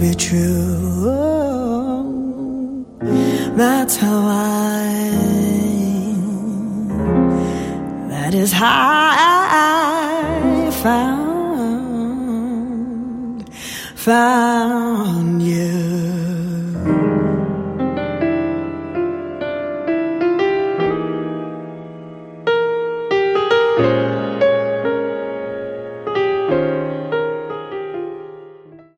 be true. That's how that is how I found you.